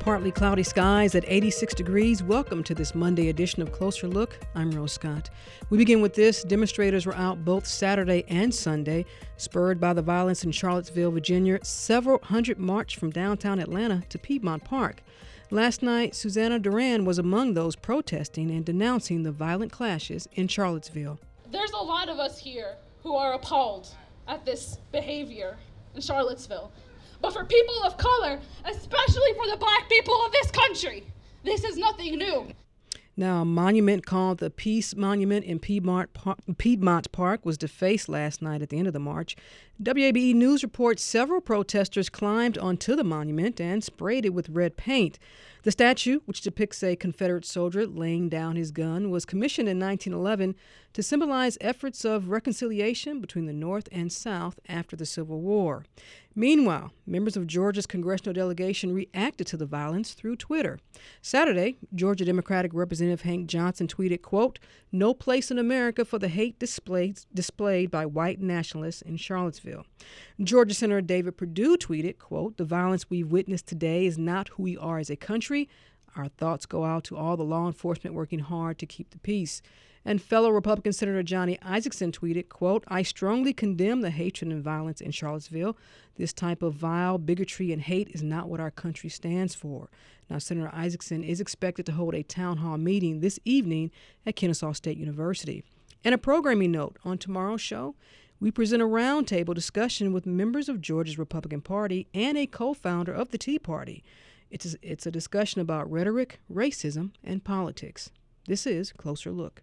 Partly cloudy skies at 86 degrees. Welcome to this Monday edition of Closer Look. I'm Rose Scott. We begin with this. Demonstrators were out both Saturday and Sunday, spurred by the violence in Charlottesville, Virginia. Several hundred marched from downtown Atlanta to Piedmont Park. Last night, Susanna Duran was among those protesting and denouncing the violent clashes in Charlottesville. There's a lot of us here who are appalled at this behavior in Charlottesville. But for people of color, especially for the black people of this country, this is nothing new. Now, a monument called the Peace Monument in Piedmont Park was defaced last night at the end of the march. WABE News reports several protesters climbed onto the monument and sprayed it with red paint. The statue, which depicts a Confederate soldier laying down his gun, was commissioned in 1911 to symbolize efforts of reconciliation between the North and South after the Civil War. Meanwhile, members of Georgia's congressional delegation reacted to the violence through Twitter. Saturday, Georgia Democratic Representative Hank Johnson tweeted, quote, "No place in America for the hate displayed by white nationalists in Charlottesville." Georgia Senator David Perdue tweeted, quote, "The violence we've witnessed today is not who we are as a country. Our thoughts go out to all the law enforcement working hard to keep the peace." And fellow Republican Senator Johnny Isakson tweeted, quote, "I strongly condemn the hatred and violence in Charlottesville. This type of vile bigotry and hate is not what our country stands for." Now, Senator Isakson is expected to hold a town hall meeting this evening at Kennesaw State University. And a programming note, on tomorrow's show, we present a roundtable discussion with members of Georgia's Republican Party and a co-founder of the Tea Party. It's a discussion about rhetoric, racism, and politics. This is Closer Look.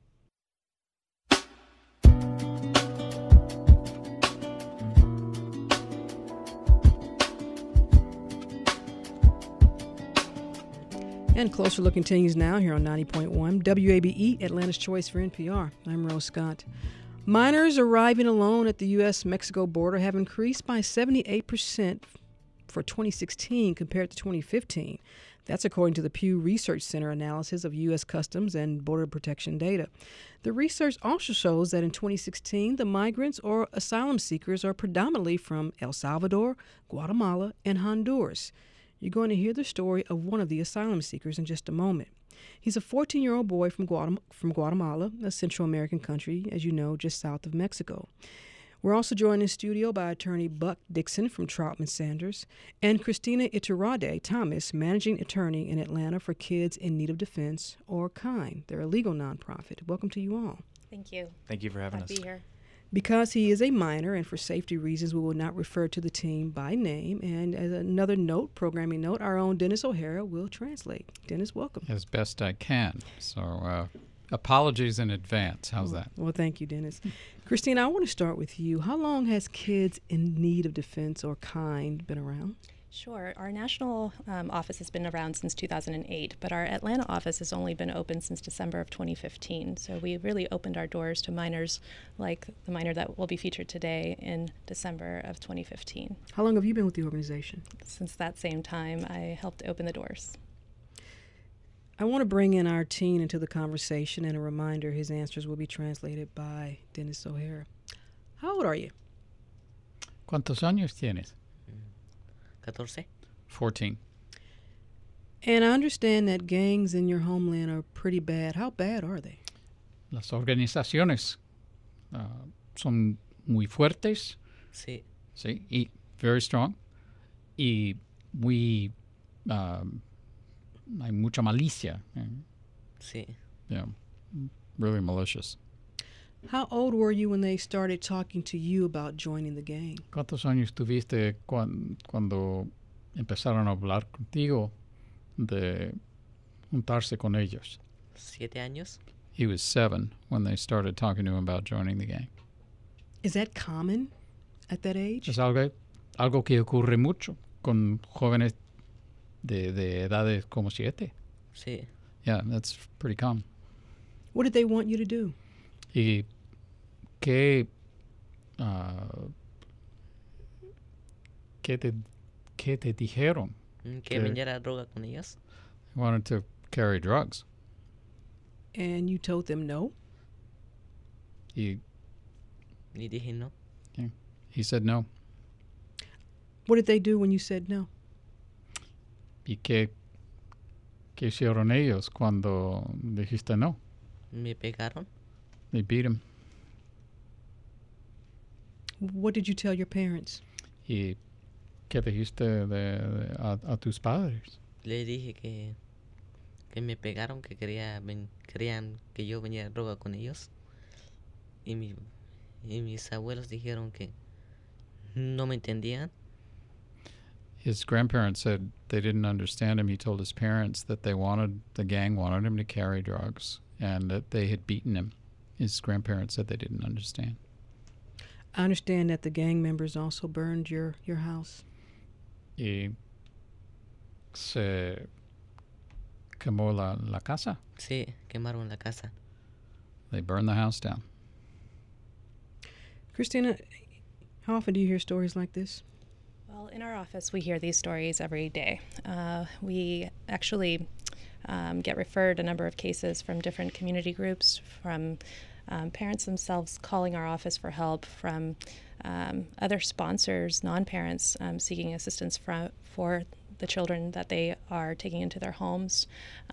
And Closer Look continues now here on 90.1 WABE, Atlanta's Choice for NPR. I'm Rose Scott. Minors arriving alone at the U.S.-Mexico border have increased by 78% for 2016 compared to 2015. That's according to the Pew Research Center analysis of U.S. Customs and Border Protection data. The research also shows that in 2016, the migrants or asylum seekers are predominantly from El Salvador, Guatemala, and Honduras. You're going to hear the story of one of the asylum seekers in just a moment. He's a 14-year-old boy from Guatemala, a Central American country, as you know, just south of Mexico. We're also joined in studio by attorney Buck Dixon from Troutman Sanders and Christina Iturrade Thomas, managing attorney in Atlanta for Kids in Need of Defense, or KIND. They're a legal nonprofit. Welcome to you all. Thank you. Thank you for having us. Glad to be here. Because he is a minor and for safety reasons, we will not refer to the team by name. And as another note, programming note, our own Dennis O'Hara will translate. Dennis, welcome. As best I can. So apologies in advance. How's that? Well, thank you, Dennis. Christina, I want to start with you. How long has Kids in Need of Defense, or KIND, been around? Sure. Our national office has been around since 2008, but our Atlanta office has only been open since December of 2015. So we really opened our doors to minors like the minor that will be featured today in December of 2015. How long have you been with the organization? Since that same time, I helped open the doors. I want to bring in our teen into the conversation, and a reminder, his answers will be translated by Dennis O'Hara. How old are you? ¿Cuántos años tienes? 14. 14. And I understand that gangs in your homeland are pretty bad. How bad are they? Las organizaciones son muy fuertes. Sí. Sí, y very strong. Y muy hay mucha malicia. Sí. Yeah, really malicious. How old were you when they started talking to you about joining the gang? ¿Cuántos años tuviste cuando empezaron a hablar contigo de juntarse con ellos? 7 años. He was 7 when they started talking to him about joining the gang. Is that common at that age? Es algo que ocurre mucho con jóvenes de edades como 7. Sí. Yeah, that's pretty common. What did they want you to do? ¿Y qué te dijeron? Que vendiera droga con ellos. They wanted to carry drugs. And you told them no? Y dije no. Yeah, he said no. What did they do when you said no? ¿Y qué hicieron ellos cuando dijiste no? Me pegaron. They beat him. What did you tell your parents? ¿Y qué dijiste a tus padres? Le dije que me pegaron, que querían que yo venía a droga con ellos. Y mis abuelos dijeron que no me entendían. His grandparents said they didn't understand him. He told his parents that the gang wanted him to carry drugs and that they had beaten him. His grandparents said they didn't understand. I understand that the gang members also burned your house. Y se quemó la casa. Sí, quemaron la casa. They burned the house down. Christina, how often do you hear stories like this? Well, in our office, we hear these stories every day. We actually get referred a number of cases from different community groups, from parents themselves calling our office for help, from other sponsors, non-parents, seeking assistance for the children that they are taking into their homes.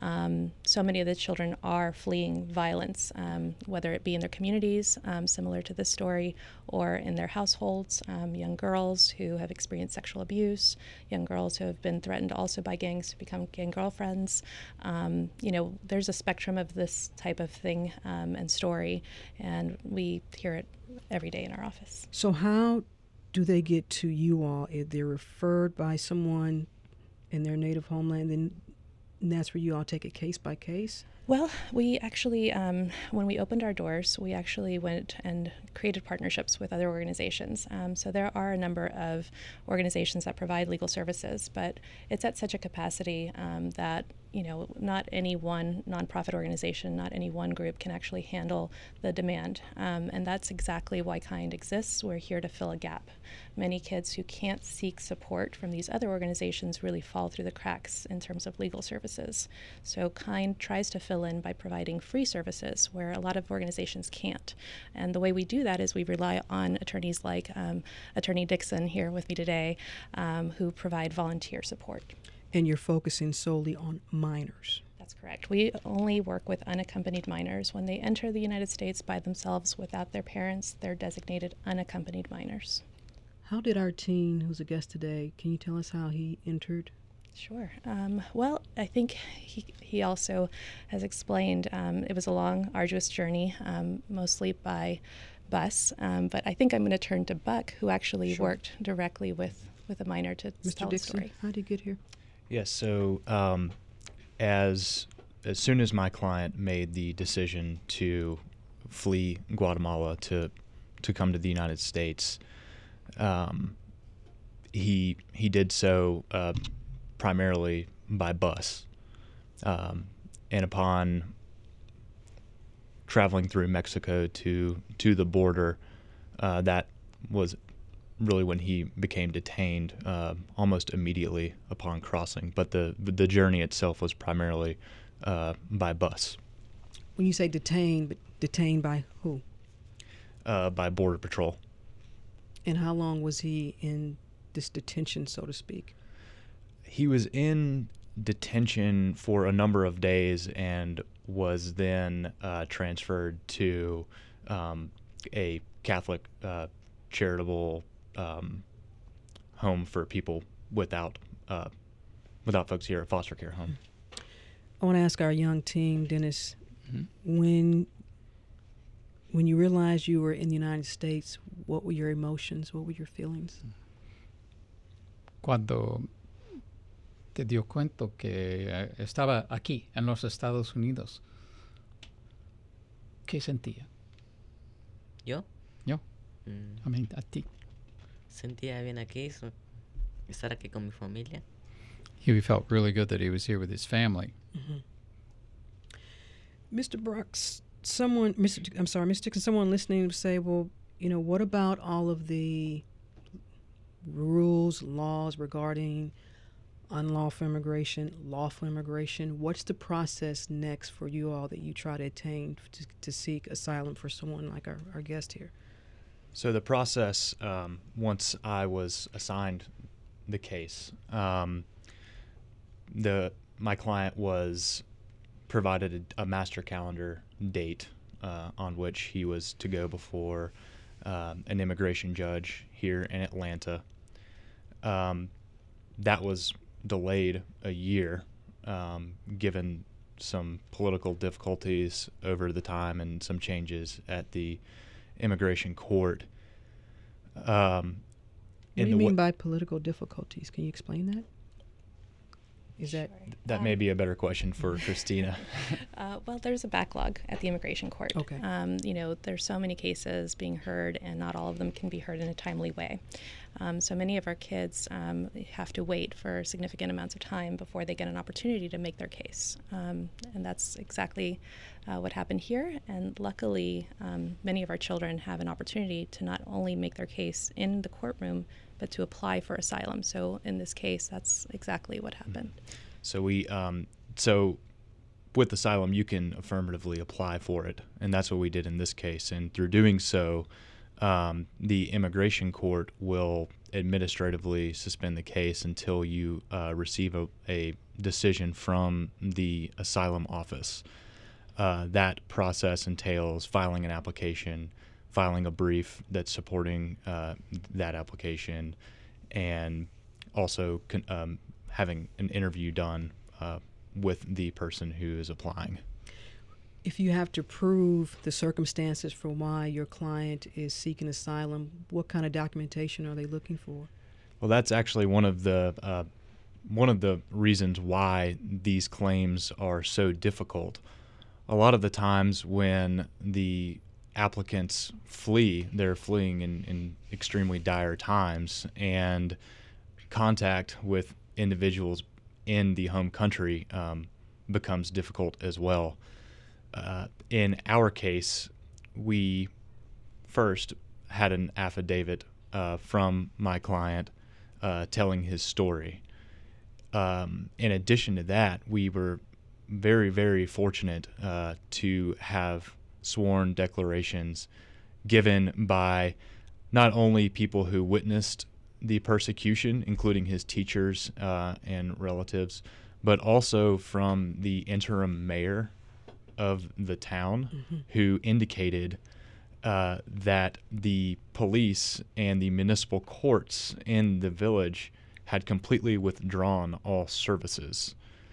So many of the children are fleeing violence, whether it be in their communities, similar to this story, or in their households. Young girls who have experienced sexual abuse, young girls who have been threatened also by gangs to become gang girlfriends. There's a spectrum of this type of thing and story, and we hear it every day in our office. So how do they get to you all? If they're referred by someone in their native homeland, then that's where you all take it case by case? Well, we actually, when we opened our doors, we actually went and created partnerships with other organizations. So there are a number of organizations that provide legal services, but it's at such a capacity that not any one nonprofit organization, not any one group can actually handle the demand. And that's exactly why KIND exists. We're here to fill a gap. Many kids who can't seek support from these other organizations really fall through the cracks in terms of legal services. So KIND tries to fill in by providing free services where a lot of organizations can't. And the way we do that is we rely on attorneys like Attorney Dixon here with me today, who provide volunteer support. And you're focusing solely on minors. That's correct. We only work with unaccompanied minors. When they enter the United States by themselves without their parents, they're designated unaccompanied minors. How did our teen, who's a guest today, can you tell us how he entered? Sure. Well, I think he also has explained it was a long, arduous journey, mostly by bus. But I think I'm going to turn to Buck, who actually worked directly with a minor to tell the story. How did you get here? Yes, so as soon as my client made the decision to flee Guatemala to come to the United States, he did so primarily by bus. And upon traveling through Mexico to the border, that was really when he became detained almost immediately upon crossing. But the journey itself was primarily by bus. When you say detained, but detained by who? By Border Patrol. And how long was he in this detention, so to speak? He was in detention for a number of days and was then transferred to a Catholic charitable home for people without folks here, a foster care home. I want to ask our young team, Dennis, when you realized you were in the United States, what were your emotions? What were your feelings? Cuando te dio cuenta que estaba aquí, en los Estados Unidos, ¿qué sentía? ¿Yo? Yo. A ti. Sentía bien aquí, estar aquí con mi familia. He felt really good that he was here with his family. Mr. Brooks, Mr. Dixon, someone listening would say, well, what about all of the rules, laws regarding unlawful immigration, lawful immigration? What's the process next for you all that you try to attain to seek asylum for someone like our guest here? So the process, once I was assigned the case, my client was provided a master calendar date on which he was to go before an immigration judge here in Atlanta. That was delayed a year, given some political difficulties over the time and some changes at the immigration court. What do you mean by political difficulties? Can you explain that? Is that that may be a better question for Christina? Well, there's a backlog at the immigration court. Okay. There's so many cases being heard, and not all of them can be heard in a timely way. So many of our kids have to wait for significant amounts of time before they get an opportunity to make their case. And that's exactly what happened here. And luckily, many of our children have an opportunity to not only make their case in the courtroom, but to apply for asylum. So in this case, that's exactly what happened. So so with asylum, you can affirmatively apply for it, and that's what we did in this case. And through doing so, the immigration court will administratively suspend the case until you receive a decision from the asylum office. That process entails filing an application, filing a brief that's supporting that application, and also having an interview done with the person who is applying. If you have to prove the circumstances for why your client is seeking asylum, what kind of documentation are they looking for? Well, that's actually one of the reasons why these claims are so difficult. A lot of the times when the applicants flee, they're fleeing in extremely dire times, and contact with individuals in the home country becomes difficult as well. In our case, we first had an affidavit from my client telling his story. In addition to that, we were very, very fortunate to have sworn declarations given by not only people who witnessed the persecution, including his teachers and relatives, but also from the interim mayor of the town, who indicated that the police and the municipal courts in the village had completely withdrawn all services.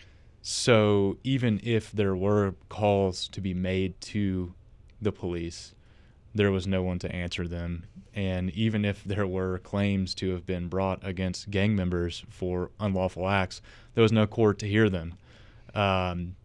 So even if there were calls to be made to the police, there was no one to answer them. And even if there were claims to have been brought against gang members for unlawful acts, there was no court to hear them. And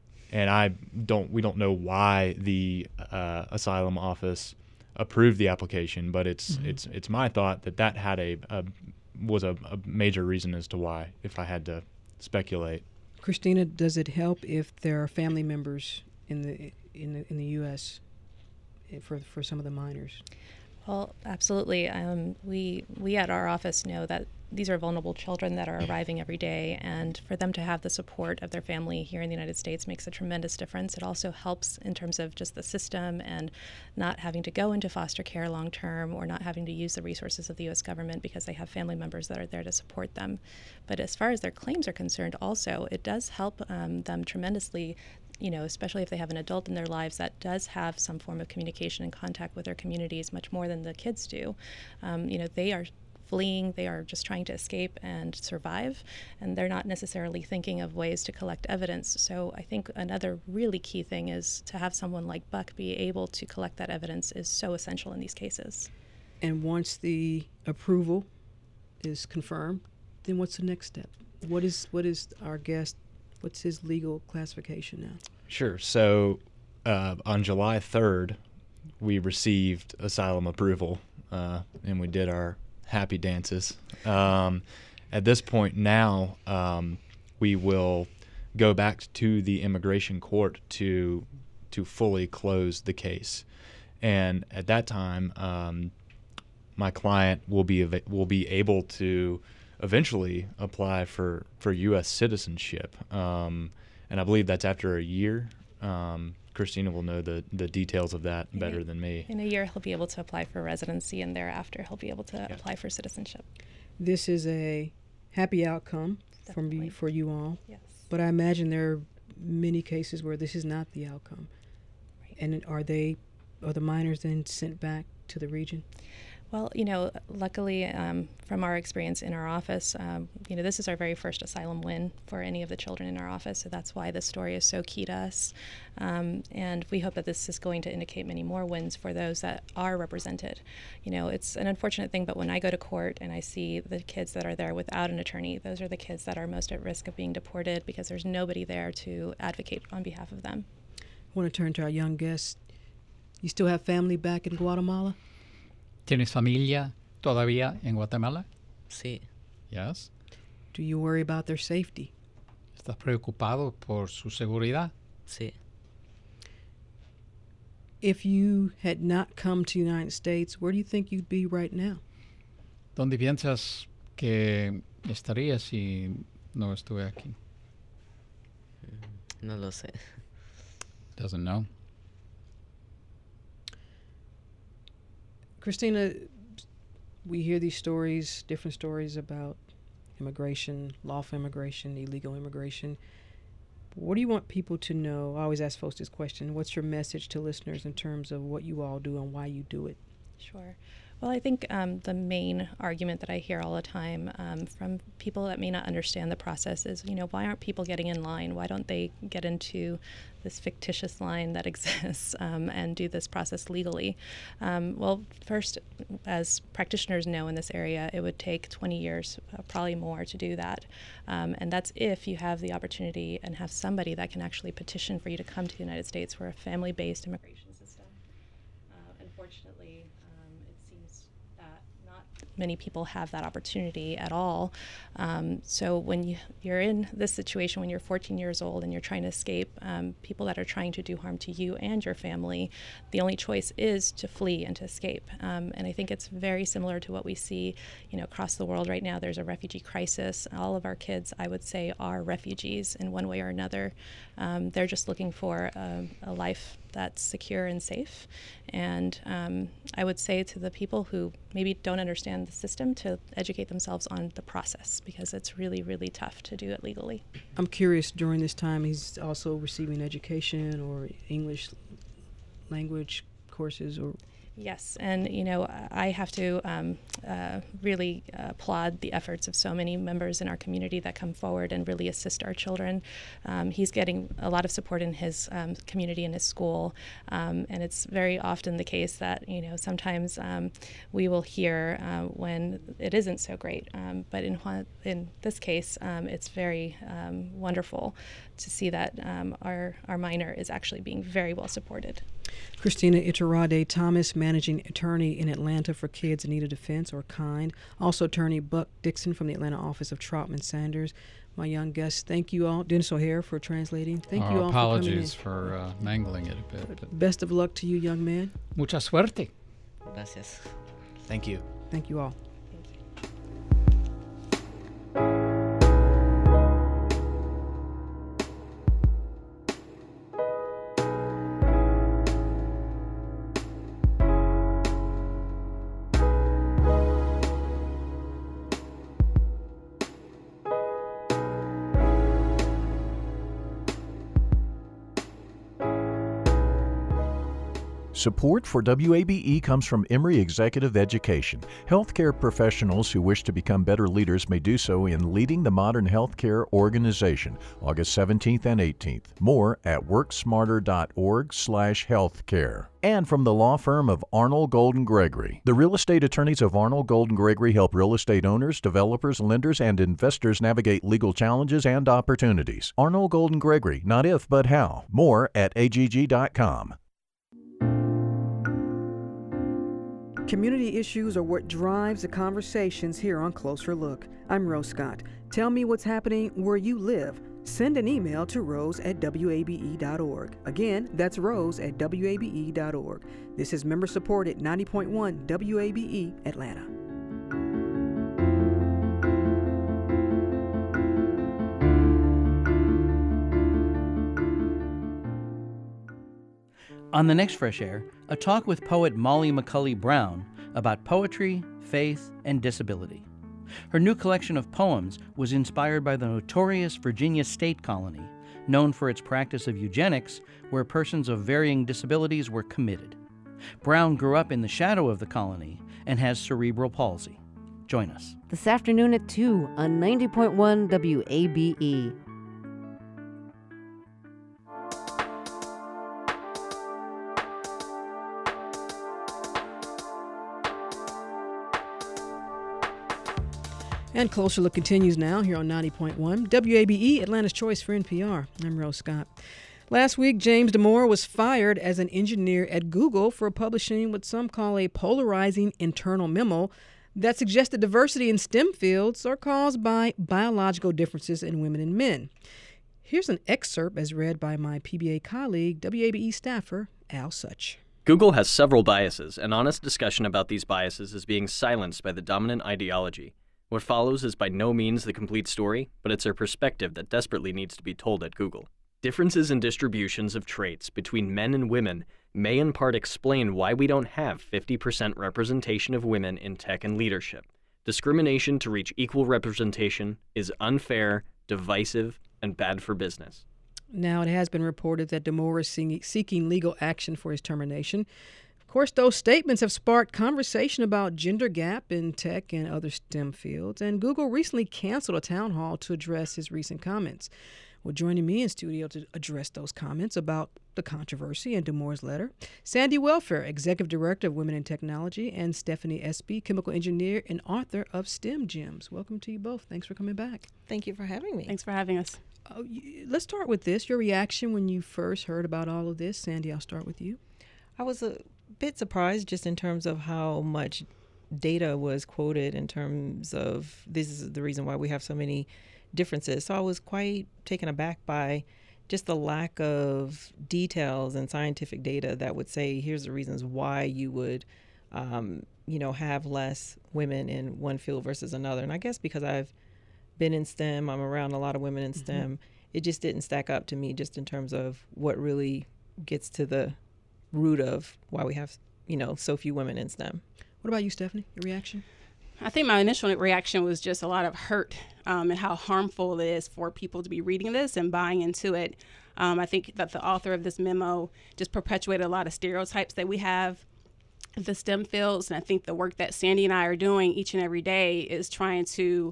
we don't know why the asylum office approved the application, but it's my thought that had was a major reason as to why, if I had to speculate. Christina, does it help if there are family members in the U.S. for some of the minors? Well, absolutely. We at our office know that these are vulnerable children that are arriving every day, and for them to have the support of their family here in the United States makes a tremendous difference. It also helps in terms of just the system and not having to go into foster care long term, or not having to use the resources of the U.S. government because they have family members that are there to support them. But as far as their claims are concerned, also, it does help them tremendously, especially if they have an adult in their lives that does have some form of communication and contact with their communities much more than the kids do. They are fleeing, they are just trying to escape and survive, and they're not necessarily thinking of ways to collect evidence. So I think another really key thing is to have someone like Buck be able to collect that evidence is so essential in these cases. And once the approval is confirmed, then what's the next step? What is our guest, what's his legal classification now? Sure. So on July 3rd, we received asylum approval, and we did our happy dances. At this point now, we will go back to the immigration court to fully close the case, and at that time, my client will be able to eventually apply for U.S. citizenship, and I believe that's after a year. Christina will know the details of that better than me. In a year, he'll be able to apply for residency, and thereafter, he'll be able to apply for citizenship. This is a happy outcome Definitely. for you all. Yes. But I imagine there are many cases where this is not the outcome. Right. And are the minors then sent back to the region? Well, luckily from our experience in our office, this is our very first asylum win for any of the children in our office. So that's why this story is so key to us. And we hope that this is going to indicate many more wins for those that are represented. It's an unfortunate thing, but when I go to court and I see the kids that are there without an attorney, those are the kids that are most at risk of being deported because there's nobody there to advocate on behalf of them. I want to turn to our young guest. You still have family back in Guatemala? ¿Tienes familia todavía en Guatemala? Sí. Yes. Do you worry about their safety? ¿Estás preocupado por su seguridad? Sí. If you had not come to the United States, where do you think you'd be right now? ¿Dónde piensas que estarías si no estuve aquí? No lo sé. Doesn't know. Christina, we hear these stories, different stories about immigration, lawful immigration, illegal immigration. What do you want people to know? I always ask folks this question. What's your message to listeners in terms of what you all do and why you do it? Sure. Well, I think the main argument that I hear all the time from people that may not understand the process is, why aren't people getting in line? Why don't they get into this fictitious line that exists and do this process legally? Well, first, as practitioners know in this area, it would take 20 years, probably more, to do that. And that's if you have the opportunity and have somebody that can actually petition for you to come to the United States. We're a family-based immigration system. Unfortunately, many people have that opportunity at all. So when you're in this situation, when you're 14 years old and you're trying to escape people that are trying to do harm to you and your family, the only choice is to flee and to escape. And I think it's very similar to what we see, across the world right now. There's a refugee crisis. All of our kids, I would say, are refugees in one way or another. They're just looking for a life that's secure and safe. And I would say to the people who maybe don't understand the system to educate themselves on the process, because it's really, really tough to do it legally. I'm curious, during this time, he's also receiving education or English language courses or... Yes, and I have to really applaud the efforts of so many members in our community that come forward and really assist our children. He's getting a lot of support in his community and his school, and it's very often the case that sometimes we will hear when it isn't so great. But in this case, it's very wonderful to see that our minor is actually being very well supported. Christina Iturralde Thomas, Managing Attorney in Atlanta for Kids in Need of Defense, or KIND. Also Attorney Buck Dixon from the Atlanta office of Troutman Sanders. My young guests, thank you all. Dennis O'Hare for translating. Thank you all apologies for coming in. for mangling it a bit. But best of luck to you, young man. Mucha suerte. Gracias. Thank you. Thank you all. Support for WABE comes from Emory Executive Education. Healthcare professionals who wish to become better leaders may do so in Leading the Modern Healthcare Organization, August 17th and 18th. More at worksmarter.org/healthcare. And from the law firm of Arnold Golden Gregory. The real estate attorneys of Arnold Golden Gregory help real estate owners, developers, lenders, and investors navigate legal challenges and opportunities. Arnold Golden Gregory, not if, but how. More at agg.com. Community issues are what drives the conversations here on Closer Look. I'm Rose Scott. Tell me what's happening where you live. Send an email to rose@wabe.org. Again, that's rose@wabe.org. This is member-supported 90.1 WABE Atlanta. On the next Fresh Air, a talk with poet Molly McCulley Brown about poetry, faith, and disability. Her new collection of poems was inspired by the notorious Virginia State Colony, known for its practice of eugenics, where persons of varying disabilities were committed. Brown grew up in the shadow of the colony and has cerebral palsy. Join us. This afternoon at 2 on 90.1 WABE. And Closer Look continues now here on 90.1 WABE, Atlanta's Choice for NPR. I'm Rose Scott. Last week, James Damore was fired as an engineer at Google for publishing what some call a polarizing internal memo that suggested diversity in STEM fields are caused by biological differences in women and men. Here's an excerpt as read by my PBA colleague, WABE staffer Al Such. Google has several biases, and honest discussion about these biases is being silenced by the dominant ideology. What follows is by no means the complete story, but it's a perspective that desperately needs to be told at Google. Differences in distributions of traits between men and women may in part explain why we don't have 50% representation of women in tech and leadership. Discrimination to reach equal representation is unfair, divisive, and bad for business. Now, it has been reported that Damore is seeking legal action for his termination. Of course, those statements have sparked conversation about gender gap in tech and other STEM fields, and Google recently canceled a town hall to address his recent comments. Well, joining me in studio to address those comments about the controversy in Damore's letter, Sandy Welfare, Executive Director of Women in Technology, and Stephanie Espy, Chemical Engineer and author of STEM Gems. Welcome to you both. Thanks for coming back. Thank you for having me. Thanks for having us. Let's start with this. Your reaction when you first heard about all of this. Sandy, I'll start with you. I was a bit surprised just in terms of how much data was quoted in terms of this is the reason why we have so many differences. So I was quite taken aback by just the lack of details and scientific data that would say here's the reasons why you would have less women in one field versus another. And I guess because I've been in STEM, I'm around a lot of women in STEM, it just didn't stack up to me just in terms of what really gets to the root of why we have, so few women in STEM. What about you, Stephanie? Your reaction? I think my initial reaction was just a lot of hurt and how harmful it is for people to be reading this and buying into it. I think that the author of this memo just perpetuated a lot of stereotypes that we have in the STEM fields. And I think the work that Sandy and I are doing each and every day is trying to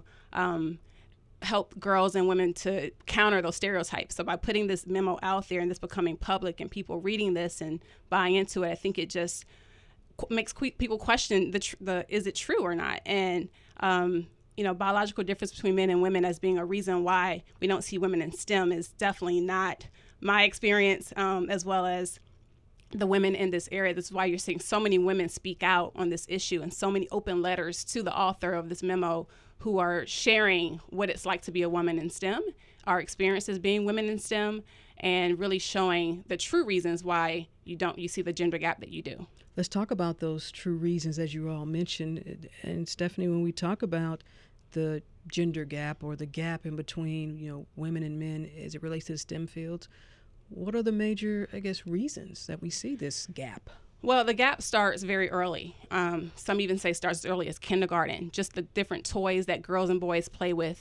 help girls and women to counter those stereotypes. So by putting this memo out there and this becoming public and people reading this and buying into it, I think it just makes people question the is it true or not? And biological difference between men and women as being a reason why we don't see women in STEM is definitely not my experience, as well as the women in this area. This is why you're seeing so many women speak out on this issue and so many open letters to the author of this memo who are sharing what it's like to be a woman in STEM, our experiences being women in STEM, and really showing the true reasons why you see the gender gap that you do. Let's talk about those true reasons, as you all mentioned. And Stephanie, when we talk about the gender gap or the gap in between, women and men as it relates to the STEM fields, what are the major, reasons that we see this gap? Well, the gap starts very early. Some even say starts as early as kindergarten, just the different toys that girls and boys play with.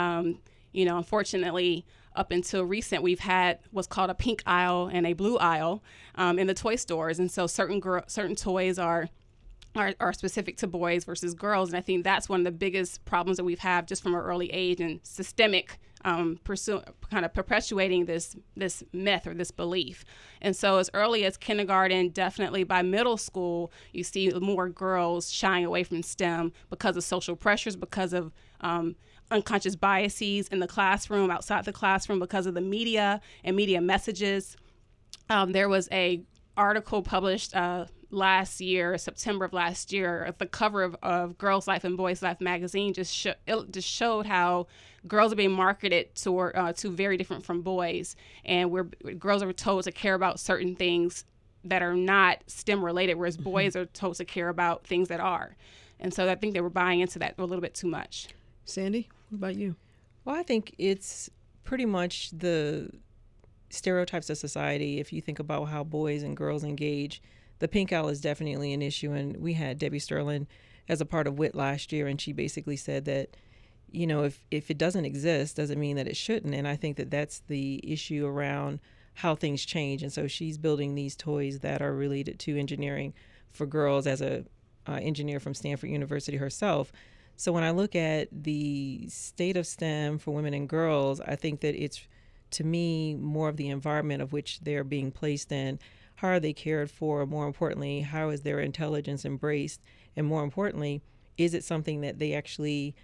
Unfortunately, up until recent, we've had what's called a pink aisle and a blue aisle in the toy stores. And so certain toys are specific to boys versus girls. And I think that's one of the biggest problems that we've had just from an early age and systemic kind of perpetuating this myth or this belief. And so as early as kindergarten, definitely by middle school, you see more girls shying away from STEM because of social pressures, because of unconscious biases in the classroom, outside the classroom, because of the media and media messages. There was a article published last year, September of last year, at the cover of Girls Life and Boys Life magazine just showed how girls are being marketed to very different from boys, and where girls are told to care about certain things that are not STEM related, whereas boys are told to care about things that are. And so I think they were buying into that a little bit too much. Sandy, what about you? Well, I think it's pretty much the stereotypes of society. If you think about how boys and girls engage, the pink aisle is definitely an issue. And we had Debbie Sterling as a part of WIT last year, and she basically said that, you know, if it doesn't exist, doesn't mean that it shouldn't. And I think that that's the issue around how things change. And so she's building these toys that are related to engineering for girls as a engineer from Stanford University herself. So when I look at the state of STEM for women and girls, I think that it's, to me, more of the environment of which they're being placed in. How are they cared for? More importantly, how is their intelligence embraced? And more importantly, is it something that they actually,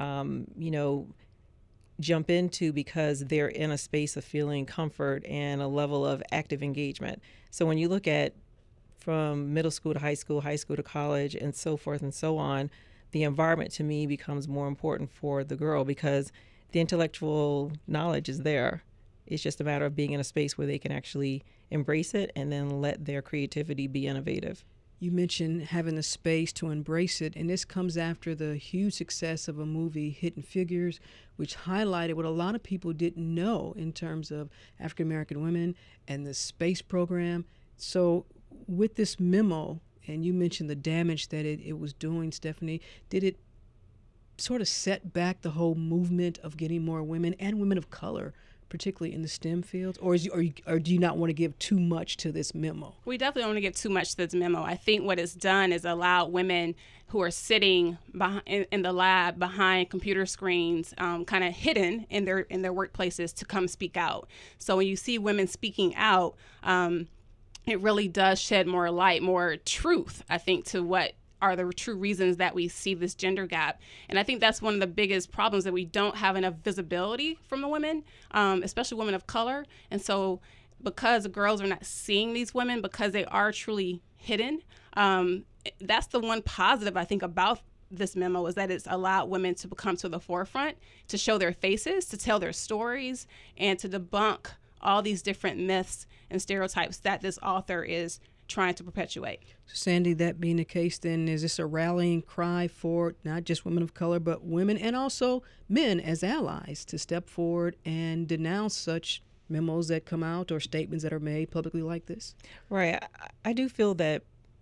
jump into because they're in a space of feeling comfort and a level of active engagement? So when you look at from middle school to high school to college, and so forth and so on, the environment to me becomes more important for the girl because the intellectual knowledge is there. It's just a matter of being in a space where they can actually embrace it and then let their creativity be innovative. You mentioned having the space to embrace it, and this comes after the huge success of a movie, Hidden Figures, which highlighted what a lot of people didn't know in terms of African American women and the space program. So with this memo, and you mentioned the damage that it was doing, Stephanie, did it sort of set back the whole movement of getting more women and women of color, particularly in the STEM fields? Or do you not want to give too much to this memo? We definitely don't want to give too much to this memo. I think what it's done is allowed women who are sitting in the lab behind computer screens, kind of hidden in their workplaces, to come speak out. So when you see women speaking out, it really does shed more light, more truth, I think, to what are the true reasons that we see this gender gap. And I think that's one of the biggest problems, that we don't have enough visibility from the women, especially women of color. And so because the girls are not seeing these women, because they are truly hidden, that's the one positive I think about this memo, is that it's allowed women to come to the forefront, to show their faces, to tell their stories, and to debunk all these different myths and stereotypes that this author is trying to perpetuate. So Sandy, that being the case, then is this a rallying cry for not just women of color, but women and also men as allies to step forward and denounce such memos that come out or statements that are made publicly like this? Right. I do feel that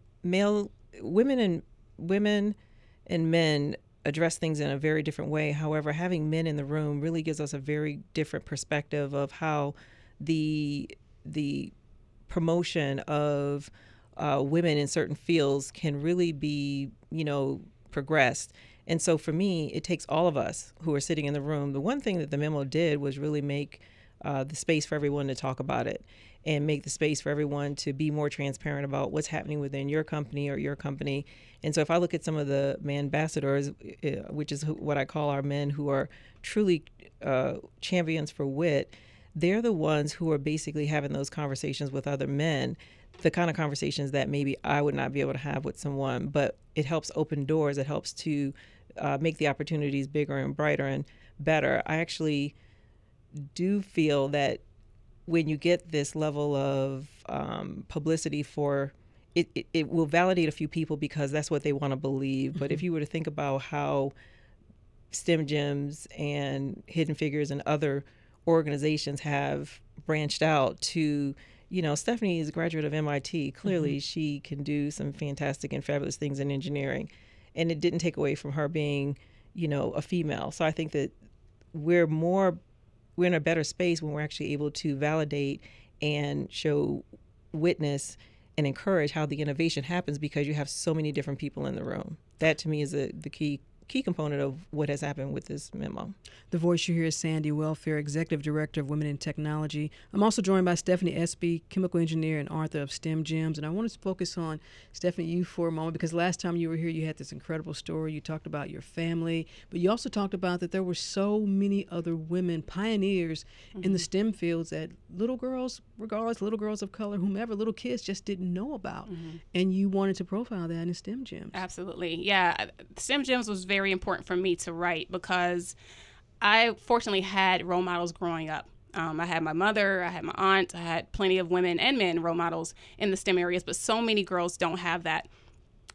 women and men address things in a very different way. However, having men in the room really gives us a very different perspective of how the promotion of women in certain fields can really be, progressed. And so for me, it takes all of us who are sitting in the room. The one thing that the memo did was really make the space for everyone to talk about it, and make the space for everyone to be more transparent about what's happening within your company or your company. And so if I look at some of the ambassadors, which is what I call our men who are truly champions for WIT, they're the ones who are basically having those conversations with other men, the kind of conversations that maybe I would not be able to have with someone, but it helps open doors. It helps to make the opportunities bigger and brighter and better. I actually do feel that when you get this level of publicity for it, it will validate a few people because that's what they want to believe. But if you were to think about how STEM Gems and Hidden Figures and other organizations have branched out to, Stephanie is a graduate of MIT. Clearly, she can do some fantastic and fabulous things in engineering. And it didn't take away from her being, a female. So I think that we're in a better space when we're actually able to validate and show witness and encourage how the innovation happens, because you have so many different people in the room. That to me is the key component of what has happened with this memo. The voice you hear is Sandy Welfare, Executive Director of Women in Technology. I'm also joined by Stephanie Espy, chemical engineer and author of STEM Gems. And I want to focus on, Stephanie, you for a moment, because last time you were here, you had this incredible story. You talked about your family, but you also talked about that there were so many other women, pioneers in the STEM fields that little girls, regardless, little girls of color, whomever, little kids just didn't know about. And you wanted to profile that in STEM Gems. Absolutely. Yeah. STEM Gems was very important for me to write because I fortunately had role models growing up. I had my mother, I had my aunt, I had plenty of women and men role models in the STEM areas, but so many girls don't have that.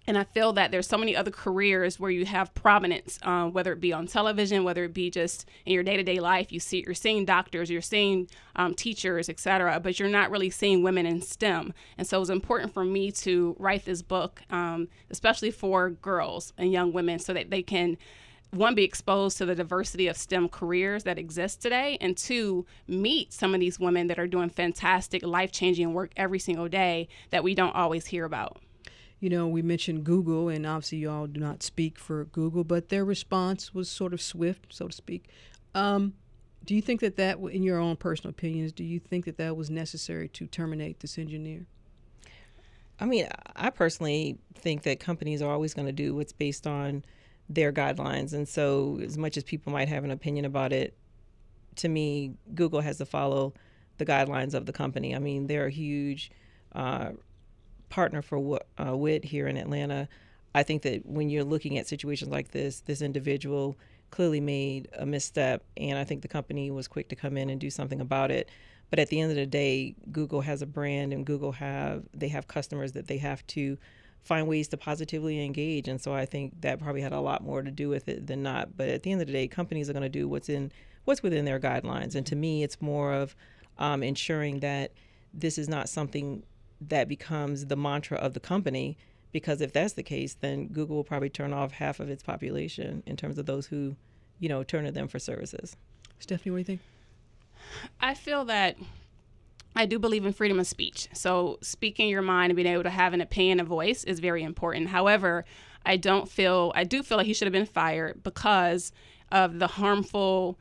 And I feel that there's so many other careers where you have prominence, whether it be on television, whether it be just in your day-to-day life. You're seeing doctors, you're seeing teachers, et cetera, but you're not really seeing women in STEM. And so it was important for me to write this book, especially for girls and young women, so that they can, one, be exposed to the diversity of STEM careers that exist today, and two, meet some of these women that are doing fantastic, life-changing work every single day that we don't always hear about. You know, we mentioned Google, and obviously you all do not speak for Google, but their response was sort of swift, so to speak. Do you think that in your own personal opinions, do you think that was necessary to terminate this engineer? I mean, I personally think that companies are always going to do what's based on their guidelines. And so as much as people might have an opinion about it, to me, Google has to follow the guidelines of the company. I mean, they're a huge partner for WIT here in Atlanta. I think that when you're looking at situations like this individual clearly made a misstep, and I think the company was quick to come in and do something about it. But at the end of the day, Google has a brand, and they have customers that they have to find ways to positively engage. And so I think that probably had a lot more to do with it than not. But at the end of the day, companies are going to do what's within their guidelines. And to me, it's more of ensuring that this is not something that becomes the mantra of the company, because if that's the case, then Google will probably turn off half of its population in terms of those who, turn to them for services. Stephanie, what do you think? I feel that I do believe in freedom of speech. So speaking your mind and being able to have an opinion and voice is very important. However, I do feel like he should have been fired because of the harmful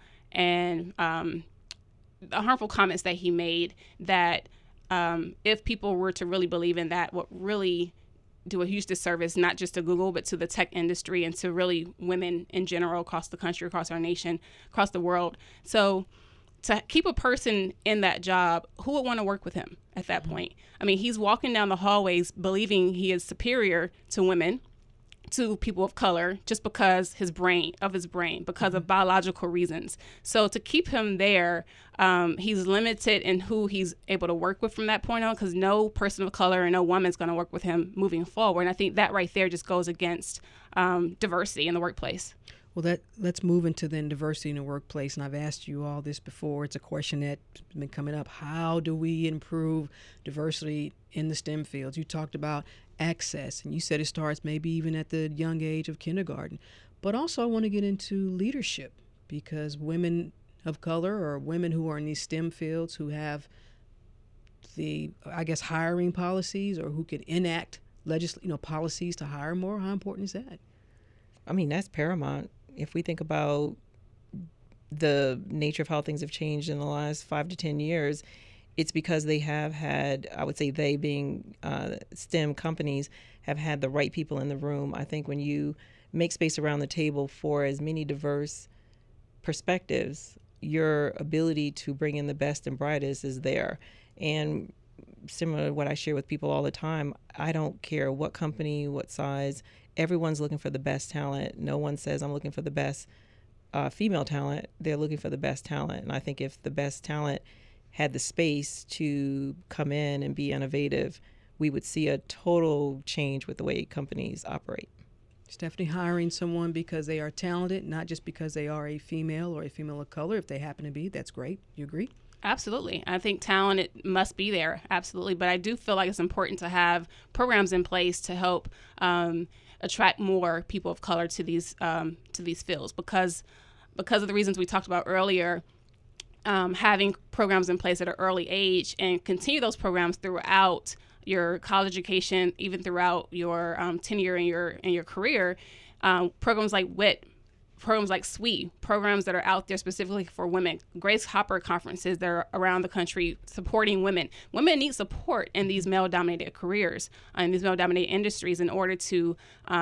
comments that he made, that if people were to really believe in that, would really do a huge disservice, not just to Google, but to the tech industry and to really women in general across the country, across our nation, across the world. So to keep a person in that job, who would want to work with him at that point? I mean, he's walking down the hallways believing he is superior to women, to people of color, just because his brain, because of biological reasons. So to keep him there, he's limited in who he's able to work with from that point on, because no person of color and no woman's going to work with him moving forward. And I think that right there just goes against diversity in the workplace. Well, let's move into then diversity in the workplace. And I've asked you all this before. It's a question that's been coming up. How do we improve diversity in the STEM fields? You talked about access, and you said it starts maybe even at the young age of kindergarten. But also I want to get into leadership, because women of color or women who are in these STEM fields who have the, hiring policies, or who could enact policies to hire more, how important is that? I mean, that's paramount. If we think about the nature of how things have changed in the last 5 to 10 years, it's because they have had, I would say they being STEM companies, have had the right people in the room. I think when you make space around the table for as many diverse perspectives, your ability to bring in the best and brightest is there. And similar to what I share with people all the time, I don't care what company, what size, everyone's looking for the best talent. No one says I'm looking for the best female talent. They're looking for the best talent. And I think if the best talent had the space to come in and be innovative, we would see a total change with the way companies operate. Stephanie, hiring someone because they are talented, not just because they are a female or a female of color, if they happen to be, that's great. You agree? Absolutely. I think talent, it must be there. Absolutely. But I do feel like it's important to have programs in place to help attract more people of color to these fields, because of the reasons we talked about earlier. Having programs in place at an early age and continue those programs throughout your college education, even throughout your tenure in your career. Programs like WIT, programs like SWE, programs that are out there specifically for women, Grace Hopper conferences that are around the country supporting women. Women need support in these male-dominated careers, in these male-dominated industries, in order to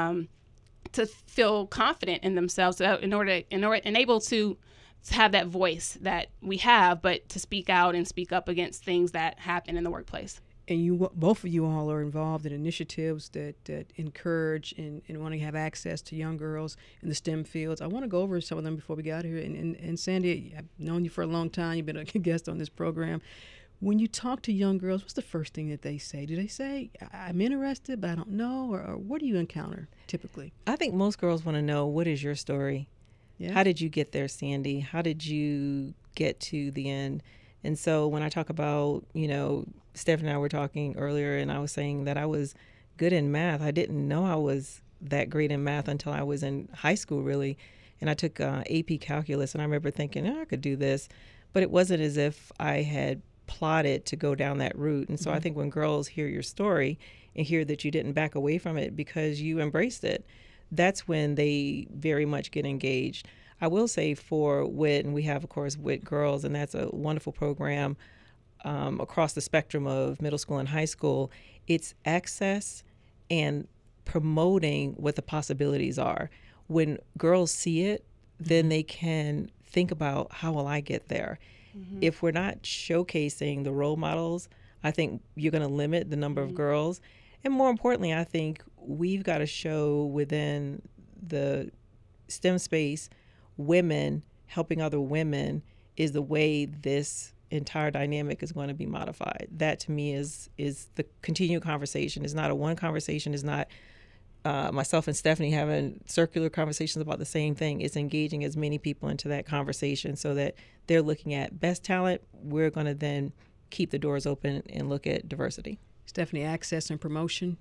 feel confident in themselves, in order and able to have that voice that we have, but to speak out and speak up against things that happen in the workplace. And both of you all are involved in initiatives that encourage and want to have access to young girls in the STEM fields. I want to go over some of them before we get out of here. And Sandy, I've known you for a long time. You've been a guest on this program. When you talk to young girls, what's the first thing that they say? Do they say, I'm interested, but I don't know? Or what do you encounter typically? I think most girls want to know, what is your story? Yeah. How did you get there, Sandy? How did you get to the end? And so when I talk about, Stephanie and I were talking earlier, and I was saying that I was good in math. I didn't know I was that great in math until I was in high school, really. And I took AP Calculus, and I remember thinking, I could do this. But it wasn't as if I had plotted to go down that route. And so I think when girls hear your story and hear that you didn't back away from it because you embraced it, that's when they very much get engaged. I will say for WIT, and we have, of course, WIT Girls, and that's a wonderful program across the spectrum of middle school and high school. It's access and promoting what the possibilities are. When girls see it, then they can think about, how will I get there? If we're not showcasing the role models, I think you're going to limit the number of girls. And more importantly, I think we've got to show within the STEM space, women helping other women is the way this entire dynamic is going to be modified. That to me is the continued conversation. It's not a one conversation. It's not myself and Stephanie having circular conversations about the same thing. It's engaging as many people into that conversation so that they're looking at best talent. We're going to then keep the doors open and look at diversity. Stephanie, access and promotion?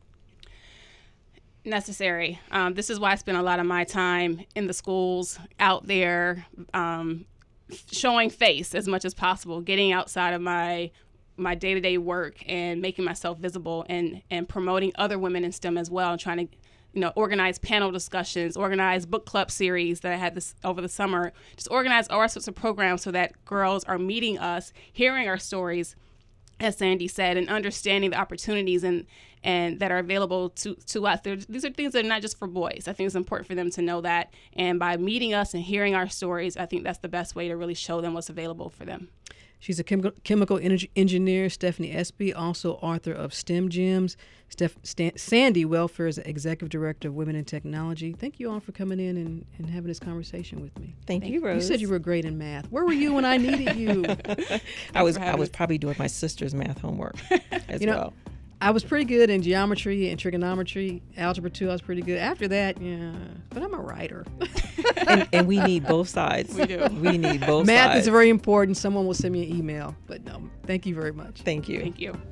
Necessary. This is why I spend a lot of my time in the schools, out there, showing face as much as possible, getting outside of my day-to-day work and making myself visible and promoting other women in STEM as well, and trying to organize panel discussions, organize book club series that I had this over the summer, just organize all sorts of programs so that girls are meeting us, hearing our stories, as Sandy said, and understanding the opportunities and that are available to us. These are things that are not just for boys. I think it's important for them to know that. And by meeting us and hearing our stories, I think that's the best way to really show them what's available for them. She's a chemical engineer, Stephanie Espy, also author of STEM Gems. Sandy Welfare is Executive Director of Women in Technology. Thank you all for coming in and having this conversation with me. Thank you, Rose. You said you were great in math. Where were you when I needed you? I was probably doing my sister's math homework as well. I was pretty good in geometry and trigonometry. Algebra 2, I was pretty good. After that, but I'm a writer. and we need both sides. We do. We need both Math sides. is very important. Someone will send me an email. But no, thank you very much. Thank you. Thank you.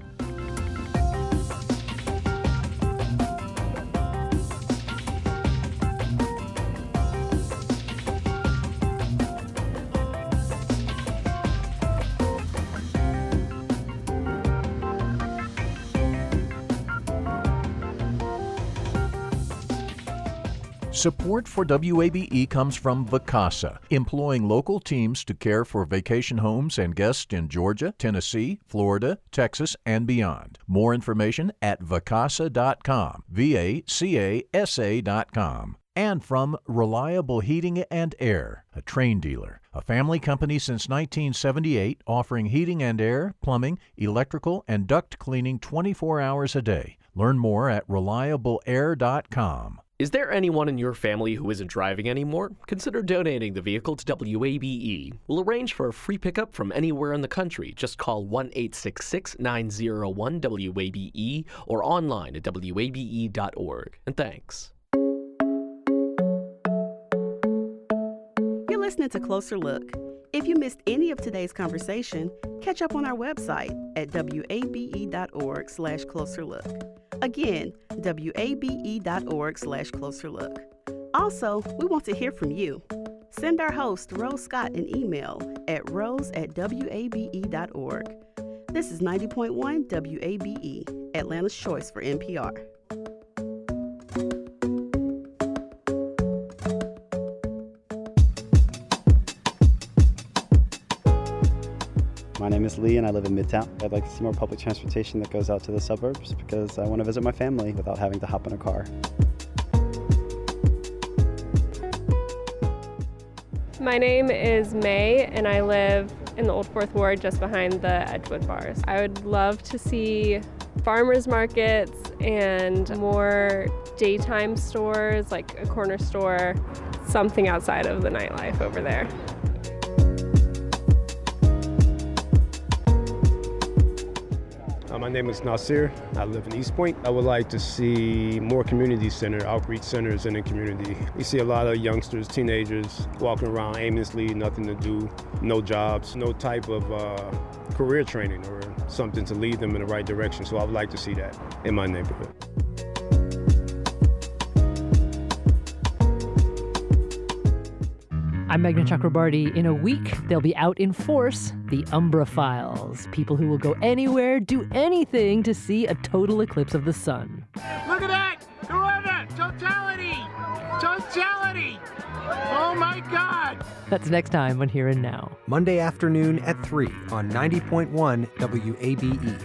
Support for WABE comes from Vacasa, employing local teams to care for vacation homes and guests in Georgia, Tennessee, Florida, Texas, and beyond. More information at vacasa.com, VACASA.com. And from Reliable Heating and Air, a Train dealer, a family company since 1978, offering heating and air, plumbing, electrical, and duct cleaning 24 hours a day. Learn more at reliableair.com. Is there anyone in your family who isn't driving anymore? Consider donating the vehicle to WABE. We'll arrange for a free pickup from anywhere in the country. Just call 1-866-901-WABE or online at wabe.org. And thanks. You're listening to Closer Look. If you missed any of today's conversation, catch up on our website at wabe.org/closerlook. Again, wabe.org/closerlook. Also, we want to hear from you. Send our host, Rose Scott, an email at rose@wabe.org. This is 90.1 WABE, Atlanta's choice for NPR. My name is Lee and I live in Midtown. I'd like to see more public transportation that goes out to the suburbs because I want to visit my family without having to hop in a car. My name is May and I live in the Old Fourth Ward just behind the Edgewood bars. I would love to see farmers markets and more daytime stores, like a corner store, something outside of the nightlife over there. My name is Nasir. I live in East Point. I would like to see more community center, outreach centers in the community. You see a lot of youngsters, teenagers walking around aimlessly, nothing to do, no jobs, no type of career training or something to lead them in the right direction. So I would like to see that in my neighborhood. I'm Meghna Chakrabarty. In a week, they'll be out in force, the Umbra Files. People who will go anywhere, do anything to see a total eclipse of the sun. Look at that! Corona! Totality! Totality! Oh my God! That's next time on Here and Now. Monday afternoon at 3 on 90.1 WABE.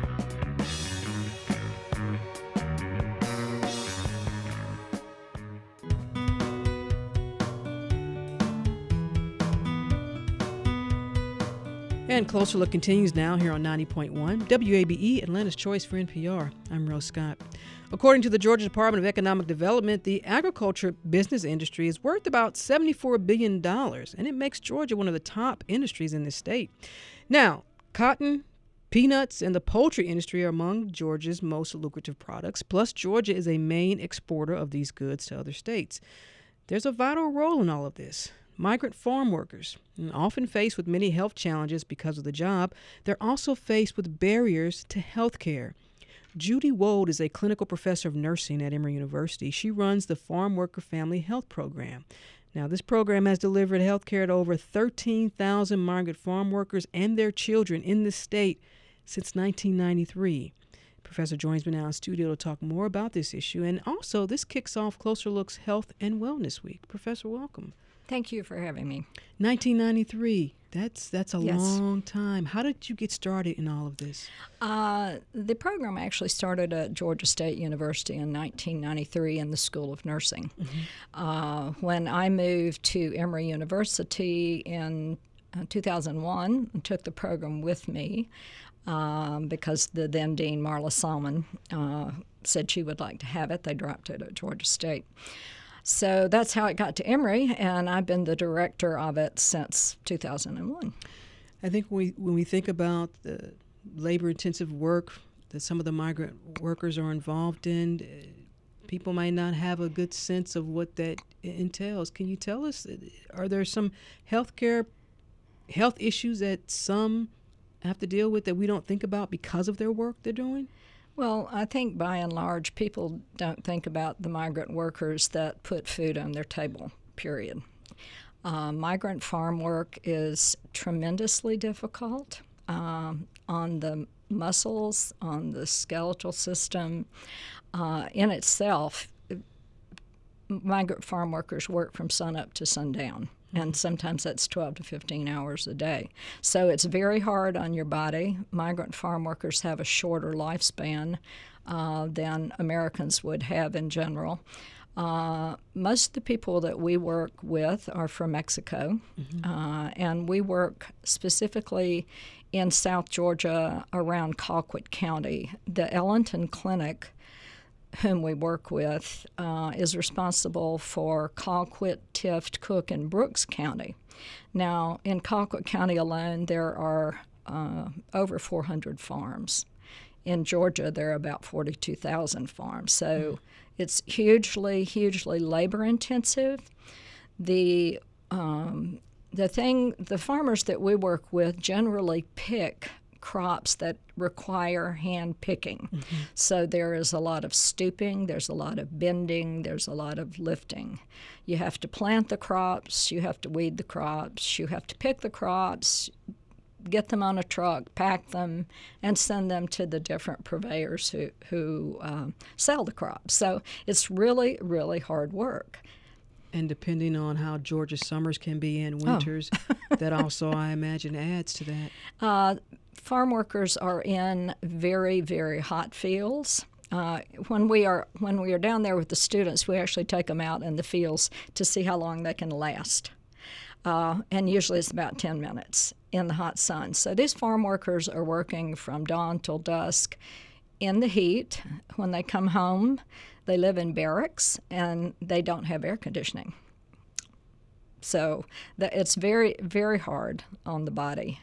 And Closer Look continues now here on 90.1 WABE, Atlanta's Choice for NPR. I'm Rose Scott. According to the Georgia Department of Economic Development, the agriculture business industry is worth about $74 billion, and it makes Georgia one of the top industries in the state. Now, cotton, peanuts, and the poultry industry are among Georgia's most lucrative products, plus Georgia is a main exporter of these goods to other states. There's a vital role in all of this. Migrant farm workers, often faced with many health challenges because of the job, they're also faced with barriers to health care. Judy Wold is a clinical professor of nursing at Emory University. She runs the Farm Worker Family Health Program. Now, this program has delivered health care to over 13,000 migrant farm workers and their children in the state since 1993. Professor joins me now in studio to talk more about this issue. And also, this kicks off Closer Look's Health and Wellness Week. Professor, welcome. Thank you for having me. 1993. That's a Yes. long time. How did you get started in all of this? The program actually started at Georgia State University in 1993 in the School of Nursing. When I moved to Emory University in 2001 and took the program with me because the then Dean Marla Salmon said she would like to have it. They dropped it at Georgia State. So that's how it got to Emory, and I've been the director of it since 2001. I think when we think about the labor-intensive work that some of the migrant workers are involved in, people might not have a good sense of what that entails. Can you tell us, are there some health issues that some have to deal with that we don't think about because of their work they're doing? Well, I think by and large, people don't think about the migrant workers that put food on their table, period. Migrant farm work is tremendously difficult on the muscles, on the skeletal system. In itself, migrant farm workers work from sunup to sundown. And sometimes that's 12 to 15 hours a day. So it's very hard on your body. Migrant farm workers have a shorter lifespan than Americans would have in general. Most of the people that we work with are from Mexico, and we work specifically in South Georgia around Colquitt County. The Ellington Clinic, whom we work with, is responsible for Colquitt, Tift, Cook, and Brooks County. Now, in Colquitt County alone, there are over 400 farms. In Georgia, there are about 42,000 farms. So it's hugely, hugely labor-intensive. The farmers that we work with generally pick crops that require hand picking. So there is a lot of stooping, there's a lot of bending, there's a lot of lifting. You have to plant the crops, you have to weed the crops, you have to pick the crops, get them on a truck, pack them, and send them to the different purveyors who sell the crops. So it's really, really hard work. And depending on how Georgia's summers can be and winters, that also, I imagine, adds to that. Farm workers are in very, very hot fields. When we are down there with the students, we actually take them out in the fields to see how long they can last. And usually it's about 10 minutes in the hot sun. So these farm workers are working from dawn till dusk in the heat. When they come home, they live in barracks and they don't have air conditioning. So it's very, very hard on the body.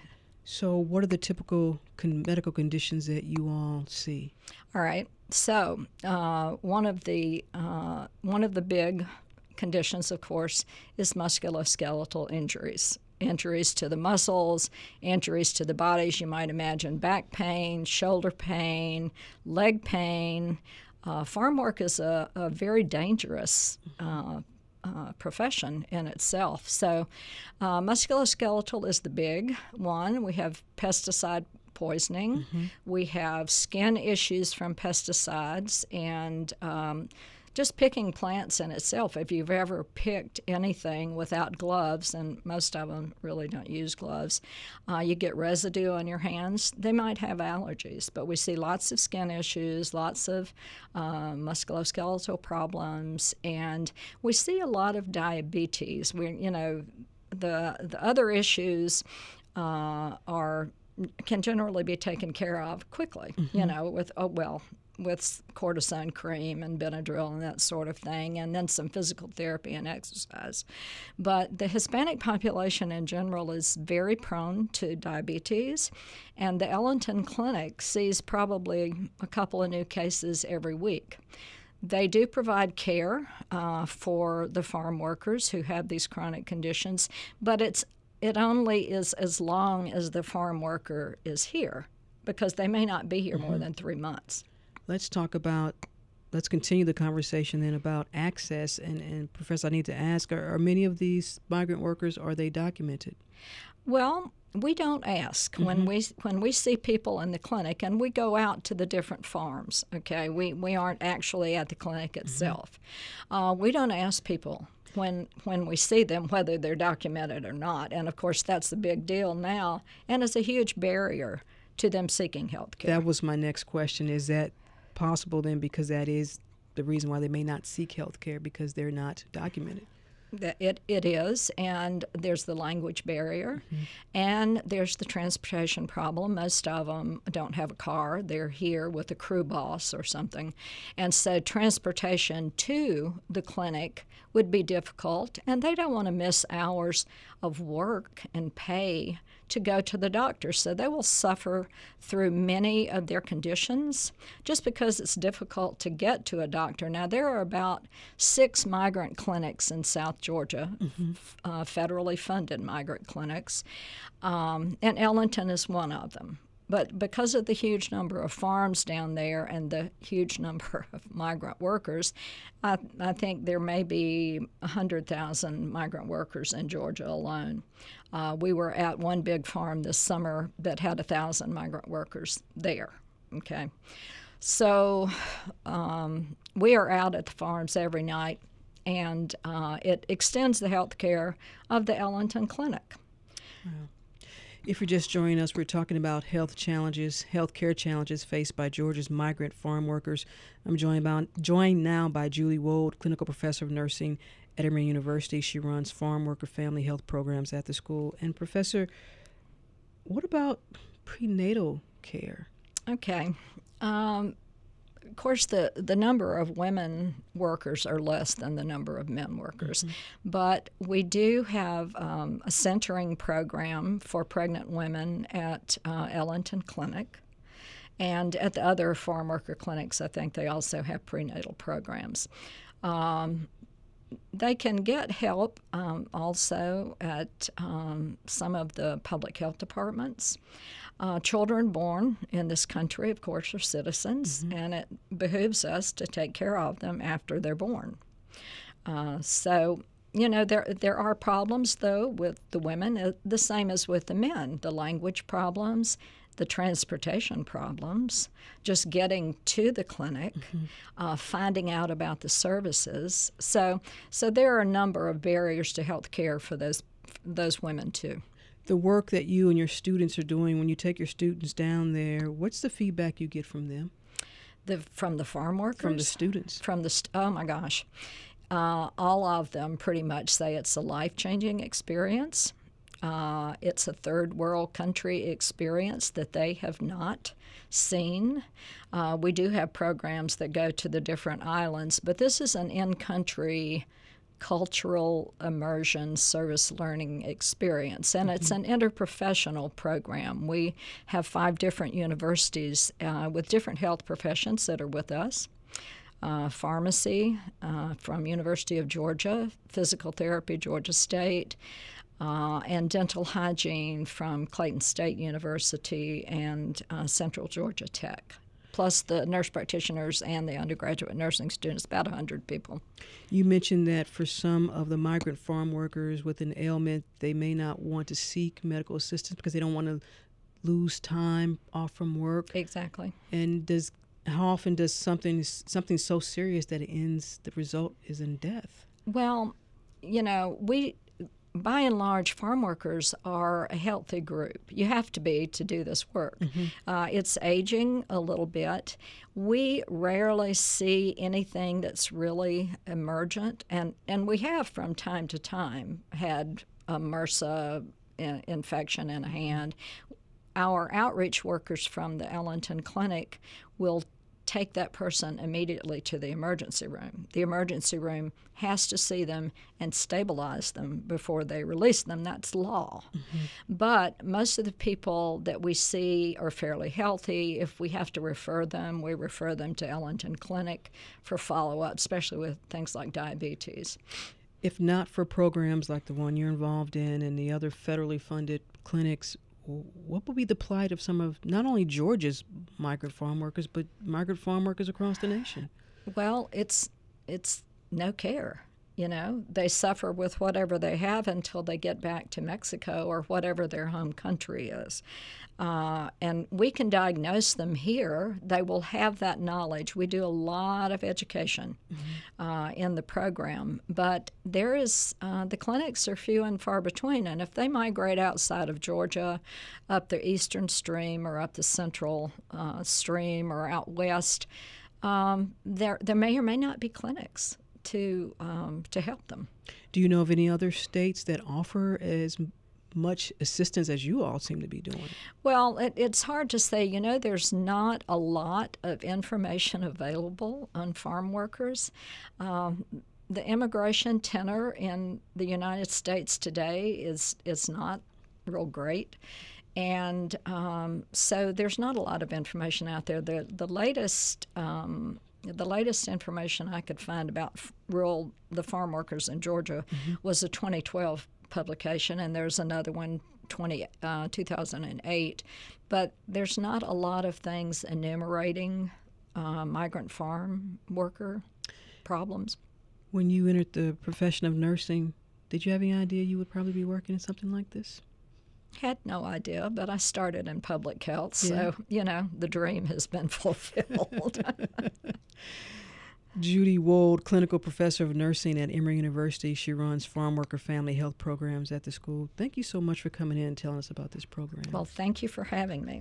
So what are the typical medical conditions that you all see? All right. So one of the big conditions, of course, is musculoskeletal injuries. Injuries to the muscles, injuries to the bodies. You might imagine back pain, shoulder pain, leg pain. Farm work is a very dangerous profession in itself. So musculoskeletal is the big one. We have pesticide poisoning. We have skin issues from pesticides, and just picking plants in itself. If you've ever picked anything without gloves, and most of them really don't use gloves, you get residue on your hands. They might have allergies, but we see lots of skin issues, lots of musculoskeletal problems, and we see a lot of diabetes. The other issues can generally be taken care of quickly, with cortisone cream and Benadryl and that sort of thing, and then some physical therapy and exercise. But the Hispanic population in general is very prone to diabetes, and the Ellington Clinic sees probably a couple of new cases every week. They do provide care for the farm workers who have these chronic conditions, but it only is as long as the farm worker is here, because they may not be here more than 3 months. Let's continue the conversation then about access. And Professor, I need to ask, are many of these migrant workers, are they documented? Well, we don't ask when we see people in the clinic, and we go out to the different farms. Okay, we aren't actually at the clinic itself. We don't ask people when we see them whether they're documented or not, and of course that's the big deal now, and it's a huge barrier to them seeking health care. That was my next question. Is that possible then, because that is the reason why they may not seek health care, because they're not documented? It is, and there's the language barrier, and there's the transportation problem. Most of them don't have a car. They're here with a crew boss or something, and so transportation to the clinic would be difficult, and they don't want to miss hours of work and pay to go to the doctor. So they will suffer through many of their conditions just because it's difficult to get to a doctor. Now, there are about 6 migrant clinics in South Georgia, federally funded migrant clinics, and Ellington is one of them. But because of the huge number of farms down there and the huge number of migrant workers, I think there may be 100,000 migrant workers in Georgia alone. We were at one big farm this summer that had 1,000 migrant workers there. Okay, so we are out at the farms every night, and it extends the health care of the Ellington Clinic. Wow. If you're just joining us, we're talking about health care challenges faced by Georgia's migrant farm workers. I'm joined now by Julie Wold, clinical professor of nursing at Emory University. She runs farm worker family health programs at the school. And Professor, what about prenatal care? Okay. Of course, the number of women workers are less than the number of men workers, but we do have a centering program for pregnant women at Ellington Clinic, and at the other farm worker clinics, I think they also have prenatal programs. They can get help also at some of the public health departments. Children born in this country, of course, are citizens, and it behooves us to take care of them after they're born. So, there are problems, though, with the women, the same as with the men. The language problems, the transportation problems, just getting to the clinic, finding out about the services. So there are a number of barriers to health care for those women, too. The work that you and your students are doing, when you take your students down there, what's the feedback you get from them? From the farm workers? From the students? Oh, my gosh. All of them pretty much say it's a life-changing experience. It's a third world country experience that they have not seen. We do have programs that go to the different islands, but this is an in-country cultural immersion service learning experience, and it's an interprofessional program. We have 5 different universities with different health professions that are with us. Pharmacy from University of Georgia, physical therapy, Georgia State, and dental hygiene from Clayton State University and Central Georgia Tech, plus the nurse practitioners and the undergraduate nursing students, about 100 people. You mentioned that for some of the migrant farm workers with an ailment, they may not want to seek medical assistance because they don't want to lose time off from work. Exactly. And how often does something so serious that it ends, the result is in death? Well, we, by and large, farm workers are a healthy group. You have to be to do this work. It's aging a little bit. We rarely see anything that's really emergent, and we have from time to time had a MRSA infection in a hand. Our outreach workers from the Ellington Clinic will take that person immediately to the emergency room. The emergency room has to see them and stabilize them before they release them. That's law. But most of the people that we see are fairly healthy. If we have to refer them, we refer them to Ellington Clinic for follow-up, especially with things like diabetes. If not for programs like the one you're involved in and the other federally funded clinics, what would be the plight of some of not only Georgia's migrant farm workers, but migrant farm workers across the nation? Well, it's no care. They suffer with whatever they have until they get back to Mexico or whatever their home country is. And we can diagnose them here. They will have that knowledge. We do a lot of education in the program, but there is the clinics are few and far between. And if they migrate outside of Georgia, up the eastern stream or up the central stream or out west, there may or may not be clinics to help them. Do you know of any other states that offer as much assistance as you all seem to be doing? Well, it's hard to say. There's not a lot of information available on farm workers. The immigration tenor in the United States today is not real great. And so there's not a lot of information out there. The latest information I could find about the farm workers in Georgia was a 2012 publication, and there's another one, 2008. But there's not a lot of things enumerating migrant farm worker problems. When you entered the profession of nursing, did you have any idea you would probably be working in something like this? Had no idea, but I started in public health, so, the dream has been fulfilled. Judy Wold, clinical professor of nursing at Emory University. She runs farm worker family health programs at the school. Thank you so much for coming in and telling us about this program. Well, thank you for having me.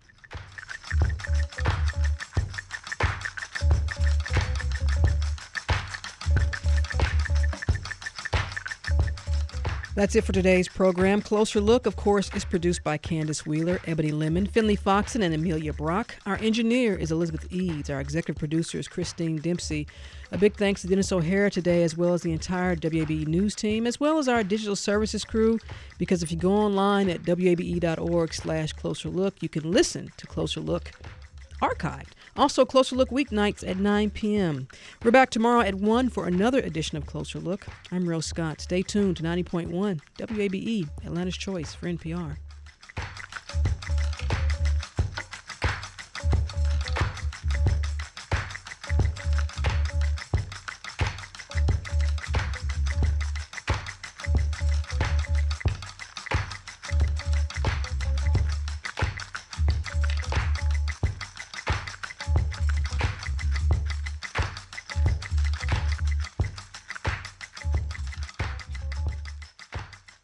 That's it for today's program. Closer Look, of course, is produced by Candace Wheeler, Ebony Lemon, Finley Foxen, and Amelia Brock. Our engineer is Elizabeth Eads. Our executive producer is Christine Dempsey. A big thanks to Dennis O'Hara today, as well as the entire WABE News team, as well as our digital services crew, because if you go online at wabe.org/Closer Look, you can listen to Closer Look archived. Also, Closer Look weeknights at 9 p.m. We're back tomorrow at 1 for another edition of Closer Look. I'm Rose Scott. Stay tuned to 90.1 WABE, Atlanta's Choice for NPR.